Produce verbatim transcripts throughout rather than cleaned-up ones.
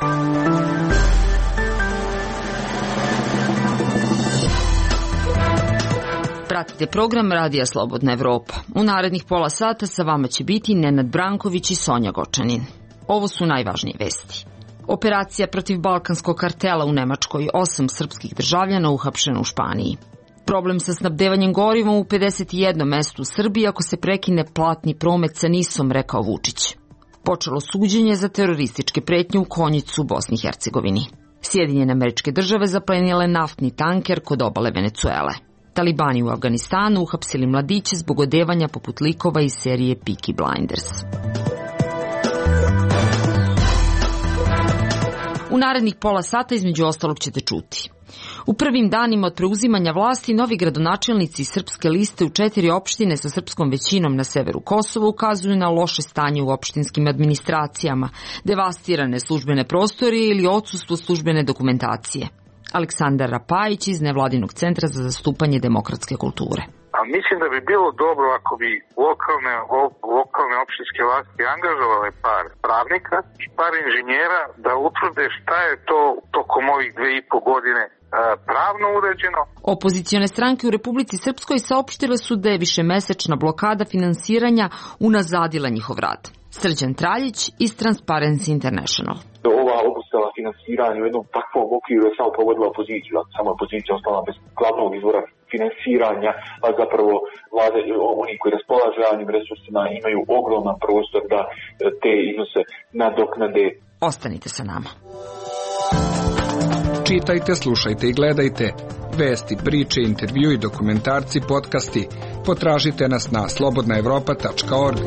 Pratite program Radija Slobodna Evropa. U narednih pola sata sa vama će biti Nenad Branković i Sonja Gočanin. Ovo su najvažnije vesti. Operacija protiv balkanskog kartela u Nemačkoj, osam srpskih državljana uhapšeno u Španiji. Problem sa snabdevanjem gorivom u pedeset jednom mestu u Srbiji ako se prekine platni promet sa Nisom, rekao Vučić. Počelo suđenje za terorističke pretnje u Konjicu u Bosni i Hercegovini. Sjedinjene Američke Države zaplenile naftni tanker kod obale Venecuele. Talibani u Afganistanu uhapsili mladiće zbog odevanja poput likova iz serije Peaky Blinders. U narednih pola sata između ostalog ćete čuti. U prvim danima od preuzimanja vlasti novi gradonačelnici Srpske liste u četiri opštine sa srpskom većinom na severu Kosova ukazuju na loše stanje u opštinskim administracijama, devastirane službene prostorije ili odsustvo službene dokumentacije. Aleksandar Rapajić iz Nevladinog centra za zastupanje demokratske kulture. A mislim da bi bilo dobro ako bi lokalne, lokalne opštinske vlasti angažovale par pravnika i par inženjera da utvrde šta je to tokom ovih dve i po godine pravno uređeno. Opozicione stranke u Republici Srpskoj saopštile su da je višemesečna blokada finansiranja unazadila njihov rad. Srđan Traljić iz Transparency International. Ova obustava finansiranja u jednom takvom okviru je samo pogodila opoziciju, a sama opozicija ostala bez glavnog izvora finansiranja, a zapravo vlade, oni koji raspolažu javnim resursima imaju ogroman prostor da te iznose nadoknade. Ostanite sa nama. Čitajte, slušajte i gledajte vesti, priče, intervjui, dokumentarci, podcasti. Potražite nas na slobodna evropa tačka org.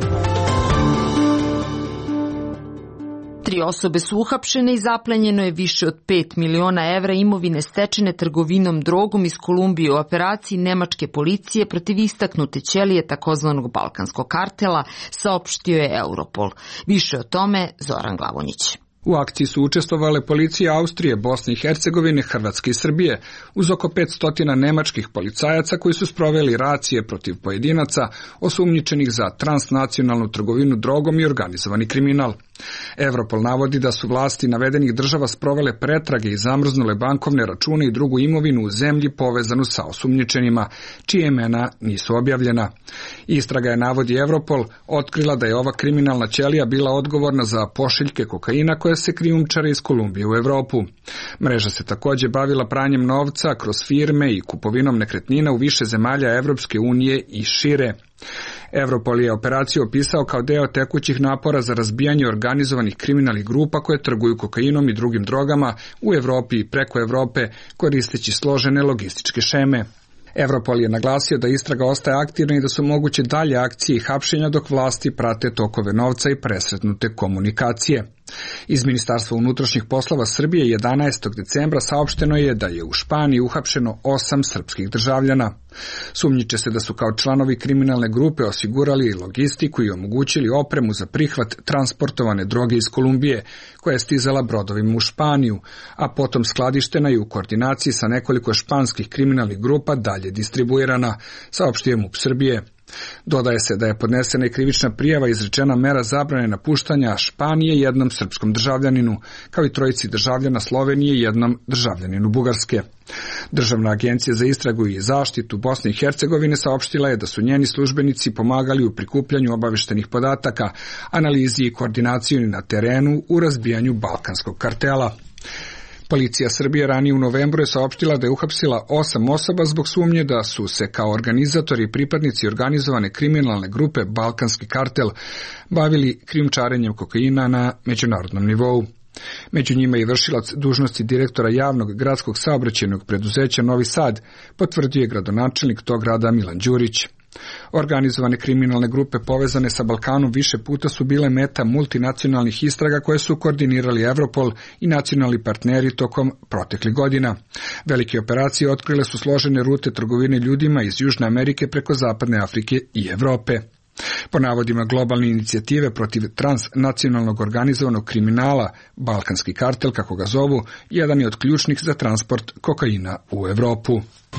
Tri osobe su uhapšene i zaplenjeno je više od pet miliona evra imovine stečene trgovinom drogom iz Kolumbije u operaciji nemačke policije protiv istaknute ćelije takozvanog balkanskog kartela, saopštio je Europol. Više o tome Zoran Glavonjić. U akciji su učestvovale policije Austrije, Bosne i Hercegovine, Hrvatske i Srbije, uz oko petsto nemačkih policajaca koji su sproveli racije protiv pojedinaca osumnjičenih za transnacionalnu trgovinu drogom i organizovani kriminal. Europol navodi da su vlasti navedenih država sprovele pretrage i zamrznule bankovne račune i drugu imovinu u zemlji povezanu sa osumnjičenima, čije imena nisu objavljena. Istraga je, navodi Europol, otkrila da je ova kriminalna ćelija bila odgovorna za pošiljke kokaina koje se krijumčare iz Kolumbije u Evropu. Mreža se također bavila pranjem novca kroz firme i kupovinom nekretnina u više zemalja Evropske unije i šire. Europol je operaciju opisao kao deo tekućih napora za razbijanje organizovanih kriminalnih grupa koje trguju kokainom i drugim drogama u Evropi i preko Evrope koristeći složene logističke šeme. Europol je naglasio da istraga ostaje aktivna i da su moguće dalje akcije i hapšenja dok vlasti prate tokove novca i presretnute komunikacije. Iz Ministarstva unutrašnjih poslova Srbije jedanaestog decembra saopšteno je da je u Španiji uhapšeno osam srpskih državljana. Sumnjiče se da su kao članovi kriminalne grupe osigurali logistiku i omogućili opremu za prihvat transportovane droge iz Kolumbije, koja je stizala brodovima u Španiju, a potom skladištena i u koordinaciji sa nekoliko španskih kriminalnih grupa dalje distribuirana, saopštio MUP Srbije. Dodaje se da je podnesena i krivična prijava izrečena mera zabrane napuštanja Španije jednom srpskom državljaninu, kao i trojici državljana Slovenije i jednom državljaninu Bugarske. Državna agencija za istragu i zaštitu Bosne i Hercegovine saopštila je da su njeni službenici pomagali u prikupljanju obaveštenih podataka, analizi i koordinaciji na terenu u razbijanju balkanskog kartela. Policija Srbije ranije u novembru je saopštila da je uhapsila osam osoba zbog sumnje da su se kao organizatori i pripadnici organizovane kriminalne grupe Balkanski kartel bavili krijumčarenjem kokaina na međunarodnom nivou. Među njima i vršilac dužnosti direktora javnog gradskog saobraćajnog preduzeća Novi Sad, potvrdio je gradonačelnik tog grada Milan Đurić. Organizovane kriminalne grupe povezane sa Balkanom više puta su bile meta multinacionalnih istraga koje su koordinirali Europol i nacionalni partneri tokom proteklih godina. Velike operacije otkrile su složene rute trgovine ljudima iz Južne Amerike preko Zapadne Afrike i Evrope. Po navodima globalne inicijative protiv transnacionalnog organizovanog kriminala, Balkanski kartel, kako ga zovu, jedan je od ključnih za transport kokaina u Evropu.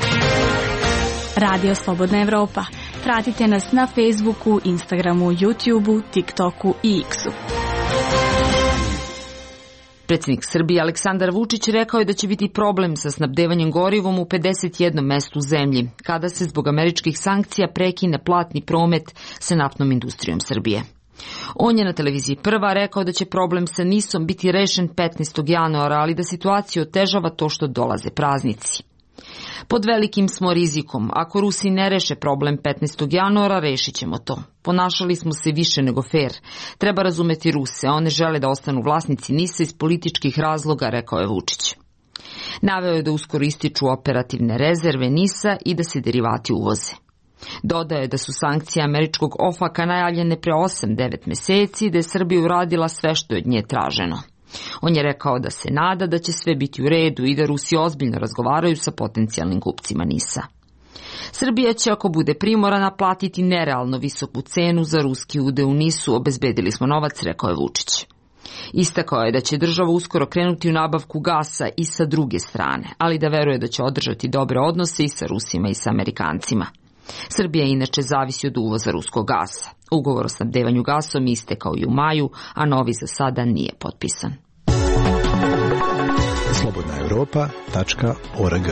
Radio Slobodna Evropa. Pratite nas na Facebooku, Instagramu, YouTubeu, TikToku i X-u. Predsjednik Srbije Aleksandar Vučić rekao je da će biti problem sa snabdevanjem gorivom u pedeset jednom mestu u zemlji, kada se zbog američkih sankcija prekine platni promet sa naftnom industrijom Srbije. On je na televiziji Prva rekao da će problem sa NIS-om biti rešen petnaestog januara, ali da situaciju otežava to što dolaze praznici. Pod velikim smo rizikom. Ako Rusi ne reše problem petnaestog januara, rešit ćemo to. Ponašali smo se više nego fer. Treba razumeti Ruse, one žele da ostanu vlasnici NIS-a iz političkih razloga, rekao je Vučić. Naveo je da uskoro ističu operativne rezerve NIS-a i da se derivati uvoze. Dodao je da su sankcije američkog ofaka najavljene pre osam devet meseci i da je Srbija uradila sve što je od nje traženo. On je rekao da se nada da će sve biti u redu i da Rusi ozbiljno razgovaraju sa potencijalnim kupcima NIS-a. Srbija će, ako bude primorana, platiti nerealno visoku cenu za ruski udeo u NIS-u, obezbedili smo novac, rekao je Vučić. Istakao je da će država uskoro krenuti u nabavku gasa i sa druge strane, ali da veruje da će održati dobre odnose i sa Rusima i sa Amerikancima. Srbija inače zavisi od uvoza ruskog gasa. Ugovor o snabdevanju gasom istekao i u maju, a novi za sada nije potpisan. slobodna europa tačka org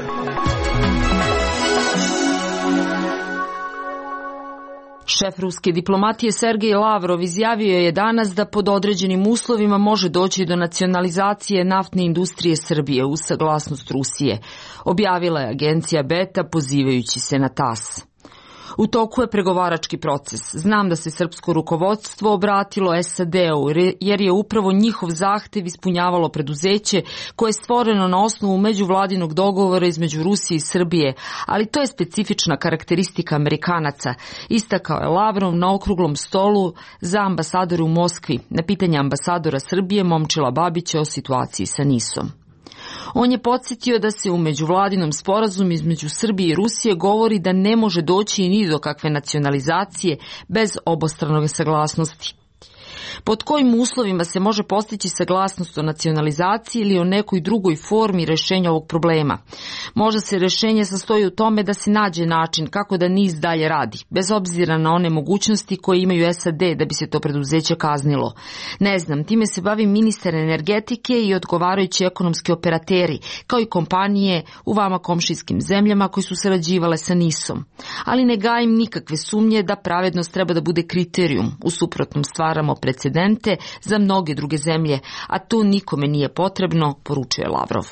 Šef ruske diplomatije Sergej Lavrov izjavio je danas da pod određenim uslovima može doći do nacionalizacije naftne industrije Srbije uz saglasnost Rusije, objavila je agencija Beta pozivajući se na tas. U toku je pregovarački proces. Znam da se srpsko rukovodstvo obratilo S A D-u jer je upravo njihov zahtev ispunjavalo preduzeće koje je stvoreno na osnovu međuvladinog dogovora između Rusije i Srbije, ali to je specifična karakteristika Amerikanaca, istakao je Lavrov na okruglom stolu za ambasadora u Moskvi na pitanje ambasadora Srbije Momčila Babića o situaciji sa NIS-om. On je podsjetio da se u međuvladinom sporazumu između Srbije i Rusije govori da ne može doći ni do kakve nacionalizacije bez obostrane saglasnosti. Pod kojim uslovima se može postići saglasnost o nacionalizaciji ili o nekoj drugoj formi rešenja ovog problema? Možda se rešenje sastoji u tome da se nađe način kako da NIS dalje radi, bez obzira na one mogućnosti koje imaju S A D da bi se to preduzeće kaznilo. Ne znam, time se bavi ministar energetike i odgovarajući ekonomski operateri, kao i kompanije u vama komšijskim zemljama koji su sarađivale sa NIS-om. Ali ne gajim nikakve sumnje da pravednost treba da bude kriterijum, u suprotnom stvaramo precedente za mnoge druge zemlje, a to nikome nije potrebno, poručuje Lavrov.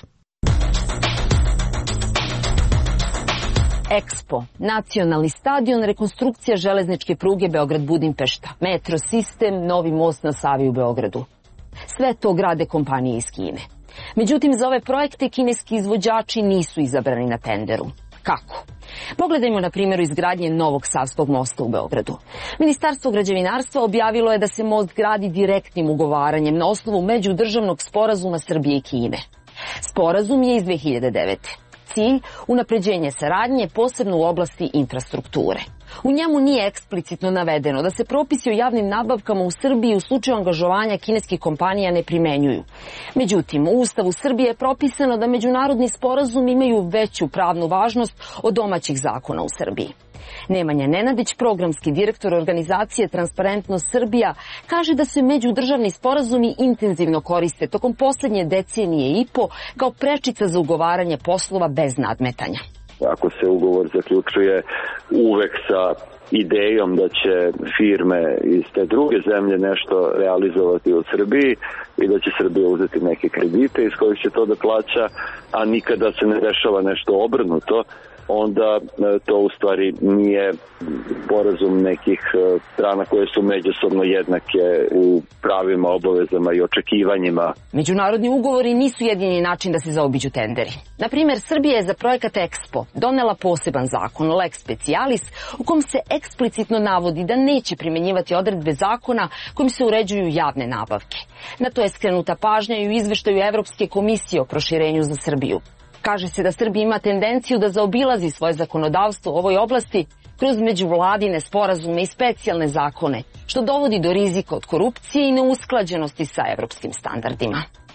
Expo, nacionalni stadion, rekonstrukcija železničke pruge Beograd-Budimpešta, metro sistem, novi most na Savi u Beogradu. Sve to grade kompanije iz Kine. Međutim, za ove projekte kineski izvođači nisu izabrani na tenderu. Kako? Pogledajmo na primjeru izgradnje novog Savskog mosta u Beogradu. Ministarstvo građevinarstva objavilo je da se most gradi direktnim ugovaranjem na osnovu međudržavnog sporazuma Srbije i Kine. Sporazum je iz dve hiljade devete. Cilj – unapređenje saradnje, posebno u oblasti infrastrukture. U njemu nije eksplicitno navedeno da se propisi o javnim nabavkama u Srbiji u slučaju angažovanja kineskih kompanija ne primenjuju. Međutim, u Ustavu Srbije je propisano da međunarodni sporazumi imaju veću pravnu važnost od domaćih zakona u Srbiji. Nemanja Nenadić, programski direktor organizacije Transparentnost Srbija, kaže da se međudržavni sporazumi intenzivno koriste tokom poslednje decenije i po kao prečica za ugovaranje poslova bez nadmetanja. Ako se ugovor zaključuje uvek sa idejom da će firme iz te druge zemlje nešto realizovati u Srbiji i da će Srbija uzeti neke kredite iz kojih će to da plaća, a nikada se ne dešava nešto obrnuto, onda to u stvari nije sporazum nekih strana koje su međusobno jednake u pravima, obavezama i očekivanjima. Međunarodni ugovori nisu jedini način da se zaobiđu tenderi. Na primjer, Srbija je za projekat Expo donela poseban zakon, Lex Specialis, u kom se eksplicitno navodi da neće primenjivati odredbe zakona kojim se uređuju javne nabavke. Na to je skrenuta pažnja i u izveštaju Evropske komisije o proširenju za Srbiju. Kaže se da Srbija ima tendenciju da zaobilazi svoje zakonodavstvo u ovoj oblasti kroz međuvladine sporazume i specijalne zakone, što dovodi do rizika od korupcije i neusklađenosti sa evropskim standardima.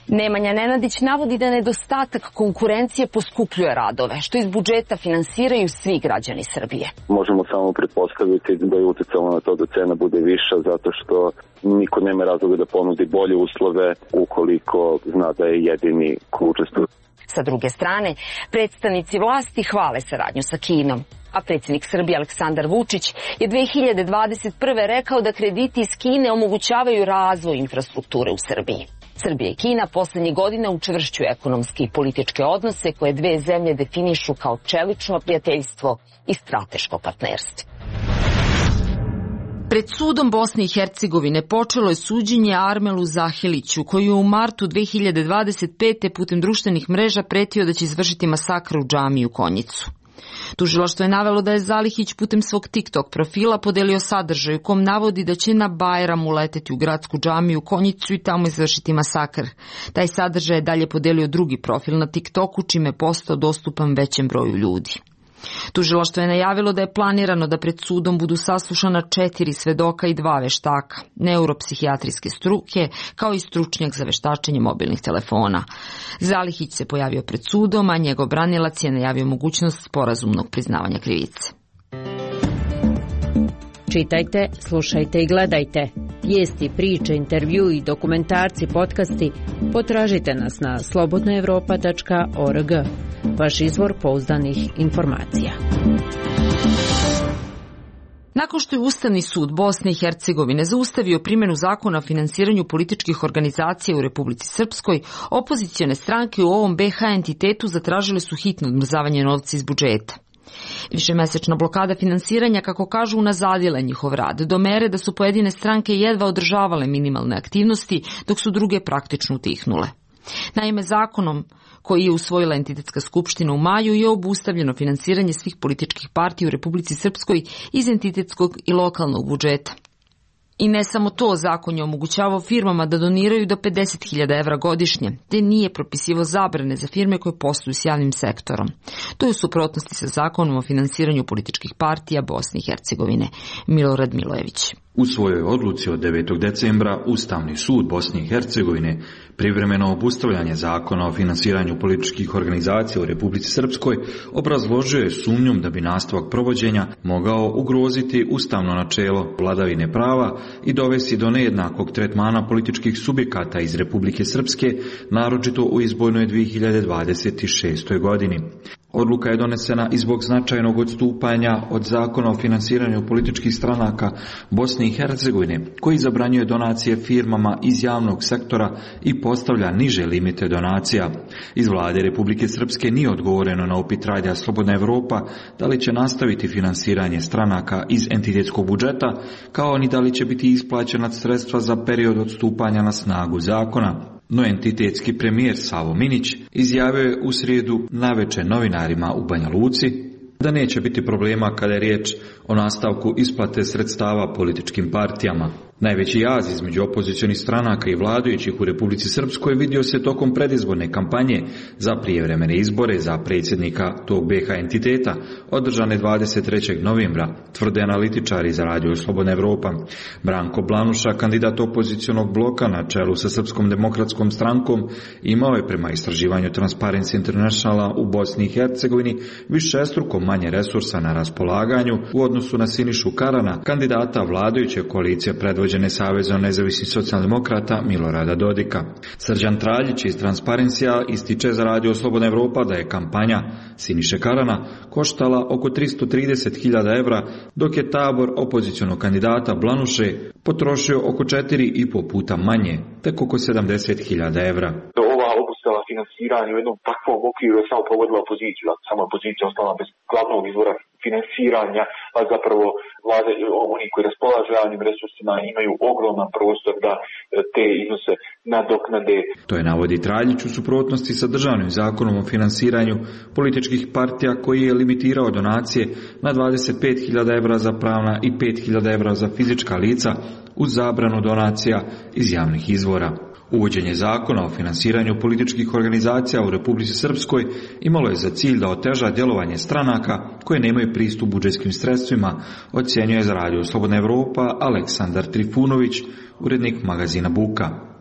Nemanja Nenadić navodi da nedostatak konkurencije poskupljuje radove, što iz budžeta finansiraju svi građani Srbije. Možemo samo pretpostaviti da je uticalo na to da cena bude viša, zato što niko nema razloga da ponudi bolje uslove ukoliko zna da je jedini ko učestvuje. Sa druge strane, predstavnici vlasti hvale saradnju sa Kinom. A predsjednik Srbije Aleksandar Vučić je dve hiljade dvadeset prve rekao da krediti iz Kine omogućavaju razvoj infrastrukture u Srbiji. Srbija i Kina poslednjih godina učvršćuju ekonomske i političke odnose koje dve zemlje definišu kao čelično prijateljstvo i strateško partnerstvo. Pred sudom Bosne i Hercegovine počelo je suđenje Armelu Zahiliću, koji je u martu dve hiljade dvadeset pete putem društvenih mreža pretio da će izvršiti masakr u džamiji u Konjicu. Tužilaštvo je navelo da je Zalihić putem svog TikTok profila podelio sadržaj u kom navodi da će na Bajram uleteti u gradsku džamiju u Konjicu i tamo izvršiti masakr. Taj sadržaj je dalje podelio drugi profil na TikToku, čime je postao dostupan većem broju ljudi. Tužilaštvo je najavilo da je planirano da pred sudom budu saslušana četiri svedoka i dva veštaka, neuropsihijatrijske struke, kao i stručnjak za veštačenje mobilnih telefona. Zalihić se pojavio pred sudom, a njegov branilac je najavio mogućnost sporazumnog priznavanja krivice. Čitajte, slušajte i gledajte. Vijesti, priče, intervju i dokumentarci, podcasti potražite nas na slobodna evropa tačka org. Vaš izvor pouzdanih informacija. Nakon što je Ustavni sud Bosne i Hercegovine zaustavio primjenu zakona o finansiranju političkih organizacija u Republici Srpskoj, opozicione stranke u ovom be ha entitetu zatražile su hitno odmrzavanje novca iz budžeta. Višemesečna blokada finansiranja, kako kažu, unazadila njihov rad, do mere da su pojedine stranke jedva održavale minimalne aktivnosti, dok su druge praktično utihnule. Naime, zakonom koji je usvojila entitetska skupština u maju je obustavljeno finansiranje svih političkih partija u Republici Srpskoj iz entitetskog i lokalnog budžeta. I ne samo to, zakon je omogućavao firmama da doniraju do pedeset hiljada evra godišnje, te nije propisivo zabrane za firme koje posluju s javnim sektorom. To je u suprotnosti sa zakonom o finansiranju političkih partija Bosne i Hercegovine. Milorad Milojević. U svojoj odluci od devetog decembra Ustavni sud Bosne i Hercegovine privremeno obustavljanje zakona o finansiranju političkih organizacija u Republici Srpskoj obrazložio je sumnjom da bi nastavak provođenja mogao ugroziti ustavno načelo vladavine prava i dovesti do nejednakog tretmana političkih subjekata iz Republike Srpske, naročito u izbornoj dve hiljade dvadeset šestoj godini. Odluka je donesena i zbog značajnog odstupanja od zakona o finansiranju političkih stranaka Bosne i Hercegovine, koji zabranjuje donacije firmama iz javnog sektora i postavlja niže limite donacija. Iz vlade Republike Srpske nije odgovoreno na upit Radija Slobodna Evropa da li će nastaviti finansiranje stranaka iz entitetskog budžeta, kao ni da li će biti isplaćena sredstva za period odstupanja na snagu zakona. No entitetski premijer Savo Minić izjavio je u srijedu naveče novinarima u Banja Luci da neće biti problema kada je riječ o nastavku isplate sredstava političkim partijama. Najveći jaz između opozicionih stranaka i vladajućih u Republici Srpskoj vidio se tokom predizborne kampanje za prijevremene izbore za predsjednika tog be ha entiteta, održane dvadeset trećeg novembra, tvrde analitičari za Radio Slobodna Evropa. Branko Blanuša, kandidat opozicionog bloka na čelu sa Srpskom demokratskom strankom, imao je prema istraživanju Transparency Internationala u Bosni i Hercegovini višestruko manje resursa na raspolaganju u odnosu na Sinišu Karana, kandidata vladajuće koalicije predvođene Savezom nezavisnih socijaldemokrata Milorada Dodika. Srđan Traljić iz Transparencija ističe za Radio Slobodna Evropa da je kampanja Siniše Karana koštala oko tristo trideset hiljada evra, dok je tabor opozicionog kandidata Blanuše potrošio oko četiri i po puta manje, tek oko sedamdeset hiljada evra. Ova obustava finansiranja u jednom takvom okviru je samo pogodila opoziciju, a sama opozicija ostala bez glavnog izvora finansiranja, a zapravo vlade, oni koji raspolažu javnim resursima imaju ogroman prostor da te iznose nadoknade. To je, navodi Traljić, u suprotnosti sa državnim zakonom o finansiranju političkih partija koji je limitirao donacije na dvadeset pet hiljada evra za pravna i pet hiljada evra za fizička lica uz zabranu donacija iz javnih izvora. Uvođenje zakona o finansiranju političkih organizacija u Republici Srpskoj imalo je za cilj da oteža djelovanje stranaka koje nemaju pristup budžetskim sredstvima, ocjenjuje za Radio Slobodna Evropa Aleksandar Trifunović, urednik magazina Buka.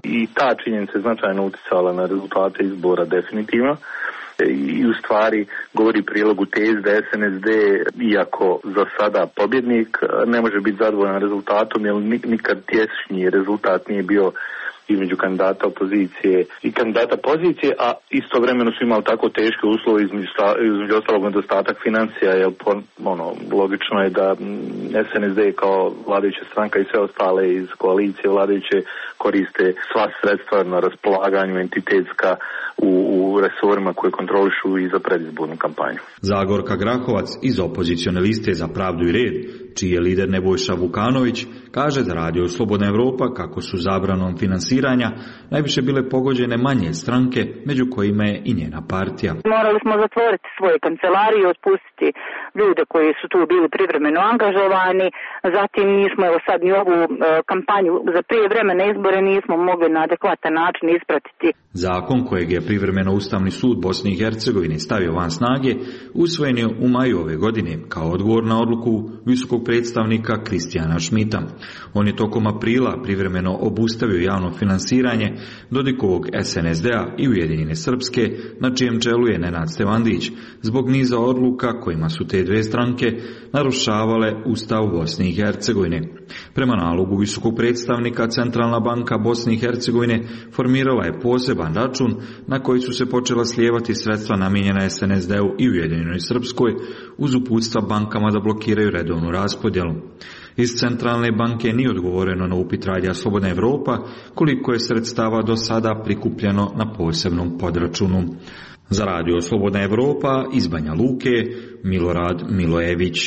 i ta činjenica je značajno uticala na rezultate izbora definitivno. I u stvari govori prilogu tezi da S N S D, iako za sada pobjednik, ne može biti zadovoljan rezultatom, jer nikad tješnji rezultat nije bio između kandidata opozicije i kandidata pozicije, a istovremeno su imali tako teške uslove, između, između ostalog nedostatak financija, jer ono, logično je da S N S D kao vladajuća stranka i sve ostale iz koalicije vladajuće koriste sva sredstva na raspolaganju entitetska u, u resorima koje kontrolišu i za predizbornu kampanju. Zagorka Grahovac iz opozicione liste Za pravdu i red, čiji je lider Nebojša Vukanović, kaže da Radio Slobodna Evropa kako su zabranom finansiranja najviše bile pogođene manje stranke, među kojima je i njena partija. Morali smo zatvoriti svoje kancelarije, otpustiti ljude koji su tu bili privremeno angažovani, zatim nismo evo sad ni ovu e, kampanju za prijevremene izbore nismo mogli na adekvatan način ispratiti. Zakon kojeg je privremeno Ustavni sud Bosne i Hercegovine stavio van snage usvojen je u maju ove godine kao odgovor na odluku visokog predstavnika Kristijana Šmita. On je tokom aprila privremeno obustavio javno finansiranje Dodikovog S N S D-a i Ujedinjene Srpske, na čijem čelu je Nenad Stevandić, zbog niza odluka kojima su te dve stranke narušavale Ustav Bosne i Hercegovine. Prema nalogu visokog predstavnika Centralna banka Bosne i Hercegovine formirala je poseban račun na koji su se počela slijevati sredstva namijenjena S N S D-u i Ujedinjenoj Srpskoj uz uputstva bankama da blokiraju redovnu raspodjelu. Iz Centralne banke nije odgovoreno na upit Radija Slobodna Evropa koliko je sredstava do sada prikupljeno na posebnom podračunu. Za Radio Slobodna Evropa iz Banja Luke, Milorad Milojević.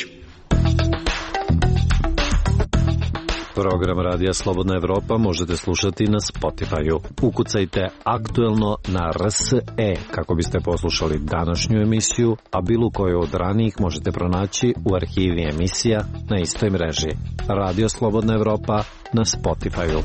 Program Radija Slobodna Evropa možete slušati na Spotify-u. Ukucajte aktuelno na R S E kako biste poslušali današnju emisiju, a bilo koju od ranijih možete pronaći u arhivi emisija na istoj mreži. Radio Slobodna Evropa na Spotify-u.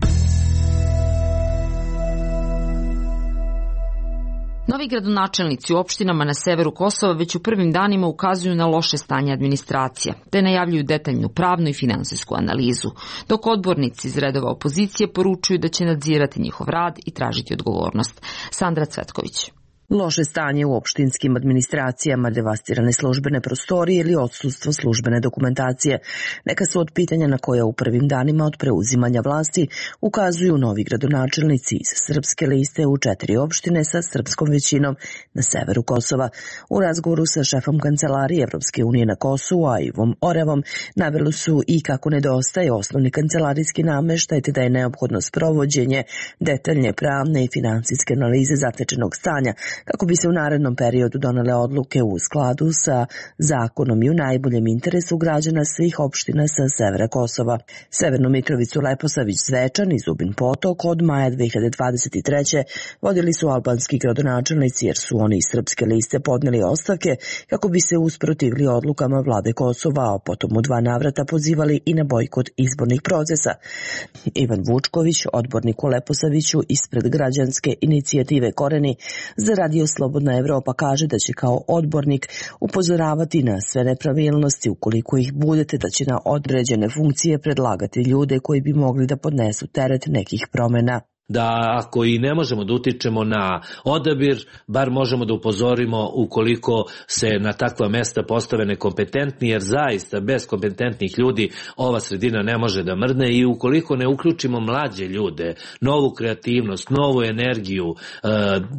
Novi gradonačelnici u opštinama na severu Kosova već u prvim danima ukazuju na loše stanje administracije, te najavljuju detaljnu pravnu i finansijsku analizu, dok odbornici iz redova opozicije poručuju da će nadzirati njihov rad i tražiti odgovornost. Sandra Cvetković. Loše stanje u opštinskim administracijama, devastirane službene prostorije ili odsustvo službene dokumentacije. Neka su od pitanja na koja u prvim danima od preuzimanja vlasti ukazuju novi gradonačelnici iz srpske liste u četiri opštine sa srpskom većinom na severu Kosova. U razgovoru sa šefom kancelarije Evropske unije na Kosovu, a Ivom Orevom, naveli su i kako nedostaje osnovni kancelarijski nameštaj, te da je neophodno sprovođenje detaljne pravne i finansijske analize zatečenog stanja, kako bi se u narednom periodu donele odluke u skladu sa zakonom i u najboljem interesu građana svih opština sa severa Kosova. Severnu Mitrovicu, Leposavić, Zvečan i Zubin Potok od maja dve hiljade dvadeset treće vodili su albanski gradonačelnici jer su oni iz srpske liste podneli ostavke kako bi se usprotivili odlukama vlade Kosova, a potom u dva navrata pozivali i na bojkot izbornih procesa. Ivan Vučković, odbornik u Leposaviću ispred građanske inicijative Koreni, za Radio Slobodna Evropa kaže da će kao odbornik upozoravati na sve nepravilnosti ukoliko ih budete, da će na određene funkcije predlagati ljude koji bi mogli da podnesu teret nekih promjena. Da ako i ne možemo da utičemo na odabir, bar možemo da upozorimo ukoliko se na takva mesta postave nekompetentni, jer zaista bez kompetentnih ljudi ova sredina ne može da mrdne i ukoliko ne uključimo mlađe ljude, novu kreativnost, novu energiju, e,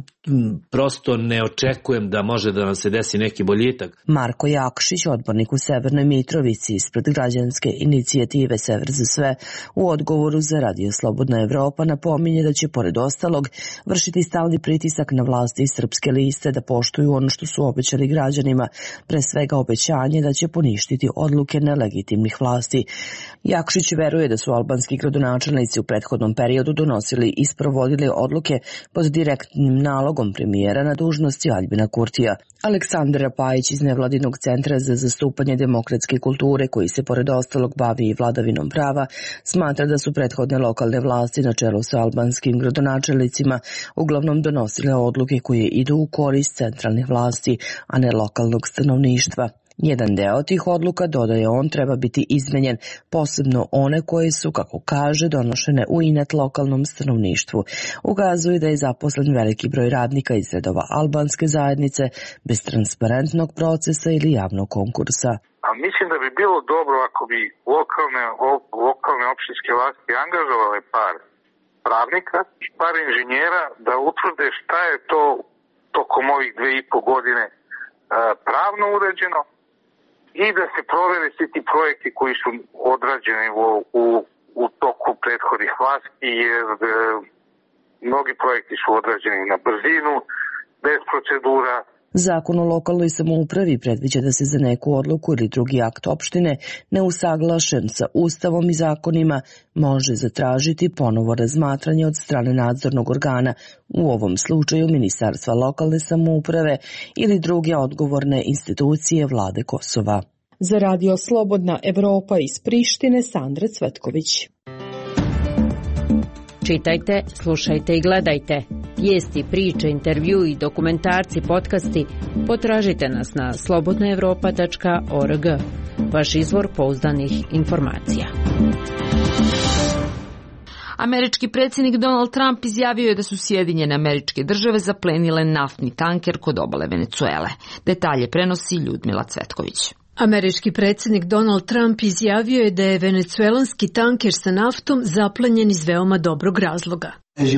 prosto ne očekujem da može da nam se desi neki boljitak. Marko Jakšić, odbornik u Severnoj Mitrovici ispred građanske inicijative Sever za sve, u odgovoru za Radio Slobodna Evropa napominje da će pored ostalog vršiti stalni pritisak na vlasti iz srpske liste da poštuju ono što su obećali građanima, pre svega obećanje da će poništiti odluke nelegitimnih vlasti. Jakšić veruje da su albanski gradonačelnici u prethodnom periodu donosili i sprovodili odluke pod direktnim nalogom premijera na dužnosti Aljbina Kurtija. Aleksandra Pajić iz Nevladinog centra za zastupanje demokratske kulture, koji se pored ostalog bavi i vladavinom prava, smatra da su prethodne lokalne vlasti na čelu sa albanskim gradonačelnicima uglavnom donosile odluke koje idu u korist centralnih vlasti, a ne lokalnog stanovništva. Jedan deo tih odluka, dodaje on, treba biti izmenjen, posebno one koje su, kako kaže, donošene u inat lokalnom stanovništvu. Ukazuje da je zaposlen veliki broj radnika iz redova albanske zajednice bez transparentnog procesa ili javnog konkursa. A mislim da bi bilo dobro ako bi lokalne, lokalne opštinske vlasti angažovale par pravnika, par inženjera da utvrde šta je to tokom ovih dve i po godine pravno uređeno i da se provere svi ti projekti koji su odrađeni u, u, u toku prethodnih vlasti, jer e, mnogi projekti su odrađeni na brzinu, bez procedura. Zakon o lokalnoj samoupravi predviđa da se za neku odluku ili drugi akt opštine neusaglašen sa Ustavom i zakonima može zatražiti ponovo razmatranje od strane nadzornog organa, u ovom slučaju Ministarstva lokalne samouprave ili druge odgovorne institucije vlade Kosova. Za Radio Slobodna Evropa iz Prištine, Sandra Cvetković. Čitajte, slušajte i gledajte. Vijesti, priče, intervju i dokumentarci, podcasti potražite nas na slobodna evropa tačka org. Vaš izvor pouzdanih informacija. Američki predsjednik Donald Trump izjavio je da su Sjedinjene Američke Države zaplenile naftni tanker kod obale Venecuele. Detalje prenosi Ljudmila Cvetković. Američki predsjednik Donald Trump izjavio je da je venecuelanski tanker sa naftom zaplenjen iz veoma dobrog razloga.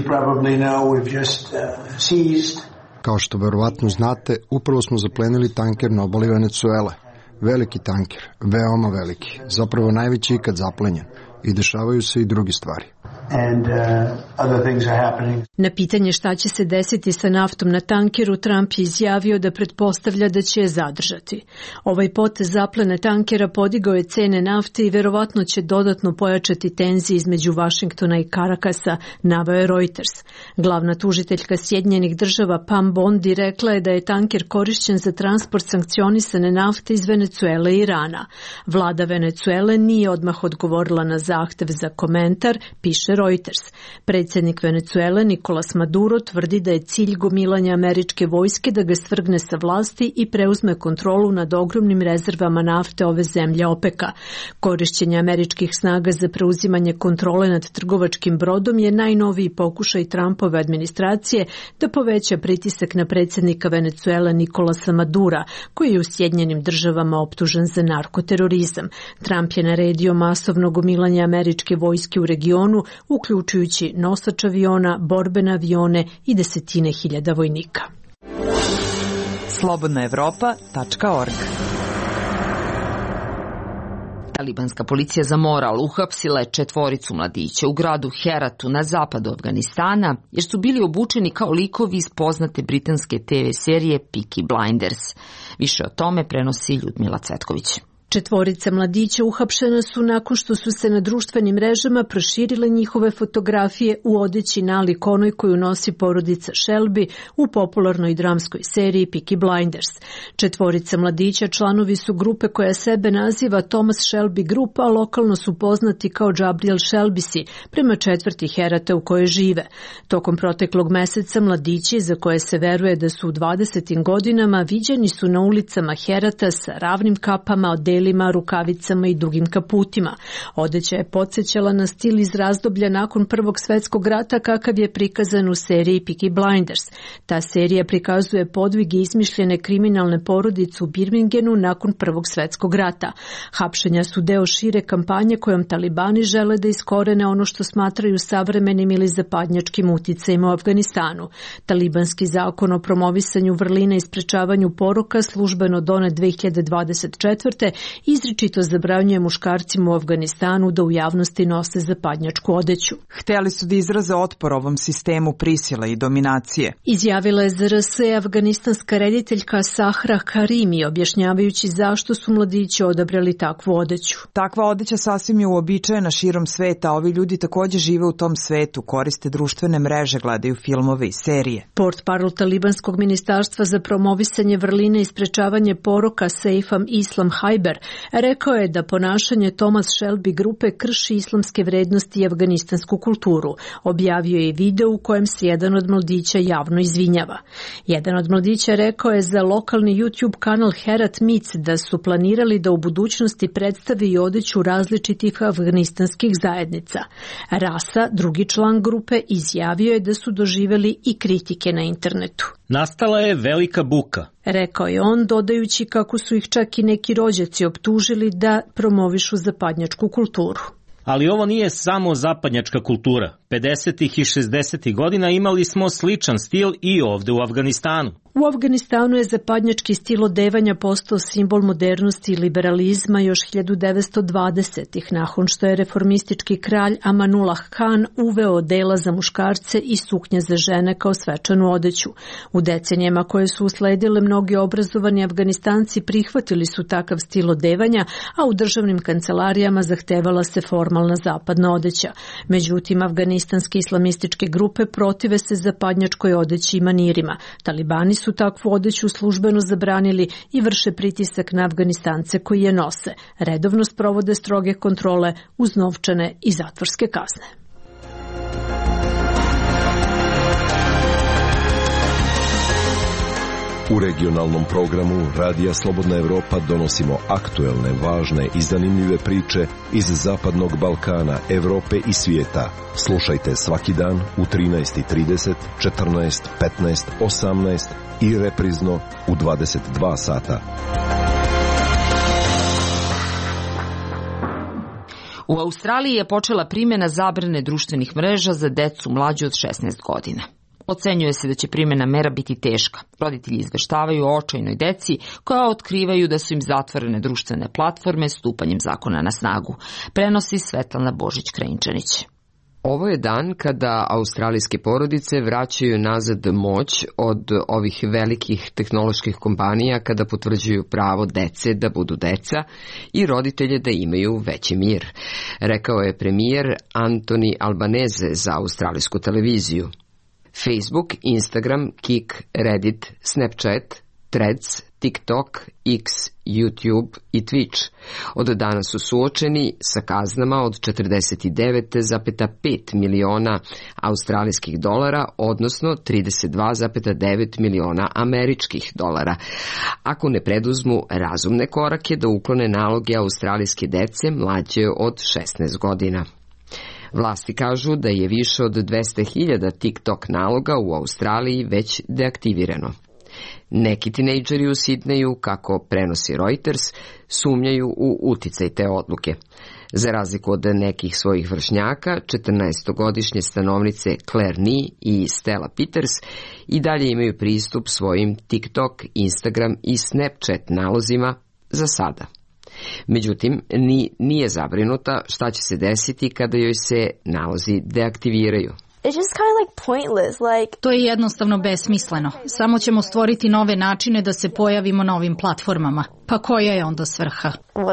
Kao što verovatno znate, upravo smo zaplenili tanker na obali Venecuele. Veliki tanker, veoma veliki, zapravo najveći ikad zaplenjen. I dešavaju se i druge stvari. And, uh, other things are happening. Na pitanje šta će se desiti sa naftom na tankeru, Trump je izjavio da pretpostavlja da će je zadržati. Ovaj potez zaplene tankera podigao je cene nafte i verovatno će dodatno pojačati tenzije između Vašingtona i Karakasa, naveo je Reuters. Glavna tužiteljka Sjedinjenih Država Pam Bondi rekla je da je tanker korišćen za transport sankcionisane nafte iz Venecuele i Irana. Vlada Venecuele nije odmah odgovorila na zahtev za komentar, piše Reuters. Predsjednik Venecuele Nicolas Maduro tvrdi da je cilj gomilanja američke vojske da ga svrgne sa vlasti i preuzme kontrolu nad ogromnim rezervama nafte ove zemlje OPEC-a. Korišćenje američkih snaga za preuzimanje kontrole nad trgovačkim brodom je najnoviji pokušaj Trumpove administracije da poveća pritisak na predsjednika Venecuele Nicolasa Madura, koji je u Sjedinjenim Državama optužen za narkoterorizam. Trump je naredio masovno gomilanje američke vojske u regionu, uključujući nosač aviona, borbene avione i desetine hiljada vojnika. slobodna evropa tačka org. Talibanska policija za moral uhapsila je četvoricu mladića u gradu Heratu na zapadu Afganistana, jer su bili obučeni kao likovi iz poznate britanske te ve serije Peaky Blinders. Više o tome prenosi Ljudmila Cvetković. Četvorica mladića uhapšena su nakon što su se na društvenim mrežama proširile njihove fotografije u odeći nalik onoj koju nosi porodica Shelby u popularnoj dramskoj seriji Peaky Blinders. Četvorica mladića članovi su grupe koja sebe naziva Thomas Shelby Group, a lokalno su poznati kao Jabriel Shelbysi, prema četvrti Herata u kojoj žive. Tokom proteklog meseca mladići, za koje se veruje da su u dvadesetim godinama, viđeni su na ulicama Herata sa ravnim kapama, odelima, rukavicama i dugim kaputima. Odeća je podsjećala na stil iz razdoblja nakon Prvog svetskog rata kakav je prikazan u seriji Peaky Blinders. Ta serija prikazuje podvige izmišljene kriminalne porodice u Birmingenu nakon Prvog svetskog rata. Hapšenja su deo šire kampanje kojom talibani žele da iskorene ono što smatraju savremenim ili zapadnjačkim uticajima u Afganistanu. Talibanski zakon o promovisanju vrlina i sprečavanju poroka, službeno donet dve hiljade dvadeset četvrte izričito zabranjuje muškarcima u Afganistanu da u javnosti nose zapadnjačku odeću. Hteli su da izraze otpor ovom sistemu prisile i dominacije. Izjavila je za er es e afganistanska rediteljka Sahra Karimi, objašnjavajući zašto su mladići odabrali takvu odeću. Takva odeća sasvim je uobičajena širom sveta, a ovi ljudi također žive u tom svetu, koriste društvene mreže, gledaju filmove i serije. Portparol talibanskog ministarstva za promovisanje vrline i sprečavanje poroka Seifam Islam Hajber rekao je da ponašanje Thomas Shelby grupe krši islamske vrednosti i afganistansku kulturu. Objavio je video u kojem se jedan od mladića javno izvinjava. Jedan od mladića rekao je za lokalni YouTube kanal Herat Meets da su planirali da u budućnosti predstave i odeću različitih afganistanskih zajednica. Rasa, drugi član grupe, izjavio je da su doživeli i kritike na internetu. Nastala je velika buka, rekao je on, dodajući kako su ih čak i neki rođaci optužili da promovišu zapadnjačku kulturu. Ali ovo nije samo zapadnjačka kultura. pedesetih i šezdesetih godina imali smo sličan stil i ovde u Afganistanu. U Afganistanu je zapadnjački stil odevanja postao simbol modernosti i liberalizma još hiljadu devetsto dvadesetih. nakon što je reformistički kralj Amanullah Khan uveo odela za muškarce i suknje za žene kao svečanu odeću. U decenijama koje su usledile, mnogi obrazovani Afganistanci prihvatili su takav stil odevanja, a u državnim kancelarijama zahtevala se formalna zapadna odeća. Međutim, afganistanske islamističke grupe protive se zapadnjačkoj odeći i manirima. Talibani su takvu odeću službeno zabranili i vrše pritisak na Afganistance koji je nose. Redovno sprovode stroge kontrole uz novčane i zatvorske kazne. U regionalnom programu Radija Slobodna Evropa donosimo aktuelne, važne i zanimljive priče iz Zapadnog Balkana, Evrope i svijeta. Slušajte svaki dan u trinaest i trideset, četrnaest, petnaest, osamnaest i reprizno u dvadeset dva sata. U Australiji je počela primjena zabrane društvenih mreža za decu mlađu od šesnaest godina. Ocenjuje se da će primjena mera biti teška. Roditelji izveštavaju o očajnoj deci koja otkrivaju da su im zatvorene društvene platforme stupanjem zakona na snagu. Prenosi Svetlana Božić-Krajinčanić. Ovo je dan kada australijske porodice vraćaju nazad moć od ovih velikih tehnoloških kompanija kada potvrđuju pravo dece da budu deca i roditelje da imaju veći mir, rekao je premijer Anthony Albanese za australijsku televiziju. Facebook, Instagram, Kik, Reddit, Snapchat, Threads, TikTok, X, YouTube i Twitch od dana su suočeni sa kaznama od četrdeset devet zarez pet miliona australijskih dolara, odnosno trideset dva zarez devet miliona američkih dolara, ako ne preduzmu razumne korake da uklone naloge australijske dece mlađe od šesnaest godina. Vlasti kažu da je više od dvesta hiljada TikTok naloga u Australiji već deaktivirano. Neki tinejdžeri u Sidneju, kako prenosi Reuters, sumnjaju u uticaj te odluke. Za razliku od nekih svojih vršnjaka, četrnaestogodišnje stanovnice Claire Ni i Stella Peters i dalje imaju pristup svojim TikTok, Instagram i Snapchat nalozima za sada. Međutim, ni nije zabrinuta šta će se desiti kada joj se nalozi deaktiviraju. To je jednostavno besmisleno. Samo ćemo stvoriti nove načine da se pojavimo na ovim platformama. Pa koja je onda svrha?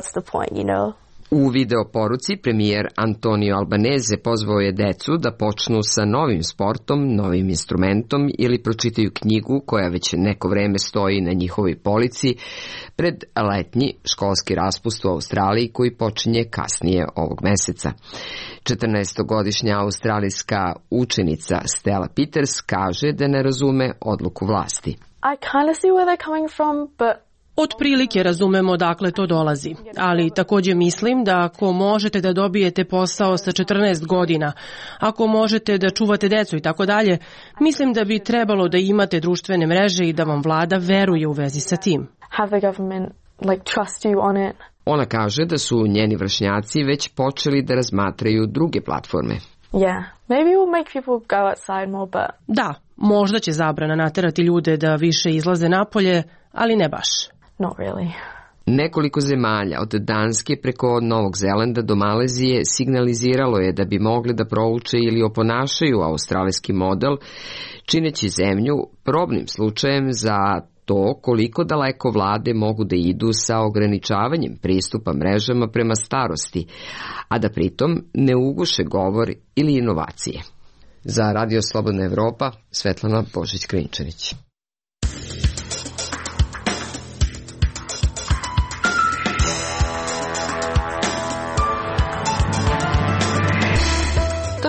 U video poruci premijer Antonio Albanese pozvao je decu da počnu sa novim sportom, novim instrumentom ili pročitaju knjigu koja već neko vreme stoji na njihovoj polici pred letnji školski raspust u Australiji koji počinje kasnije ovog meseca. četrnaestogodišnja australijska učenica Stella Peters kaže da ne razume odluku vlasti. I kind of see where they're coming from, but Otprilike razumemo odakle to dolazi, ali također mislim da ako možete da dobijete posao sa četrnaest godina, ako možete da čuvate decu i tako dalje, mislim da bi trebalo da imate društvene mreže i da vam vlada veruje u vezi sa tim. Have the government like trust you on it. Ona kaže da su njeni vršnjaci već počeli da razmatraju druge platforme. Yeah, maybe it will make people go outside more, but Da, možda će zabrana naterati ljude da više izlaze napolje, ali ne baš. Not really. Nekoliko zemalja od Danske preko Novog Zelanda do Malezije signaliziralo je da bi mogli da prouče ili oponašaju australijski model, čineći zemlju probnim slučajem za to koliko daleko vlade mogu da idu sa ograničavanjem pristupa mrežama prema starosti, a da pritom ne uguše govor ili inovacije. Za Radio Slobodna Evropa, Svetlana Božić-Krajinčanić.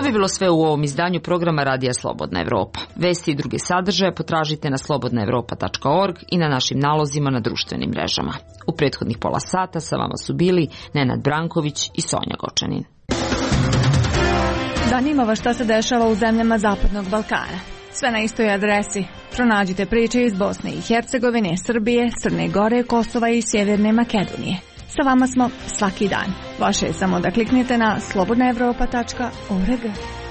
je bilo sve u ovom izdanju programa Radija Slobodna Evropa. Vesti i druge sadržaje potražite na slobodna evropa tačka org i na našim nalozima na društvenim mrežama. U prethodnih pola sata sa vama su bili Nenad Branković i Sonja Gočanin. Zanima vas šta se dešava u zemljama Zapadnog Balkana. Sve na istoj adresi. Pronađite priče iz Bosne i Hercegovine, Srbije, Crne Gore, Kosova i Sjeverne Makedonije. Sa vama smo svaki dan. Vaše je samo da kliknete na slobodna evropa tačka org.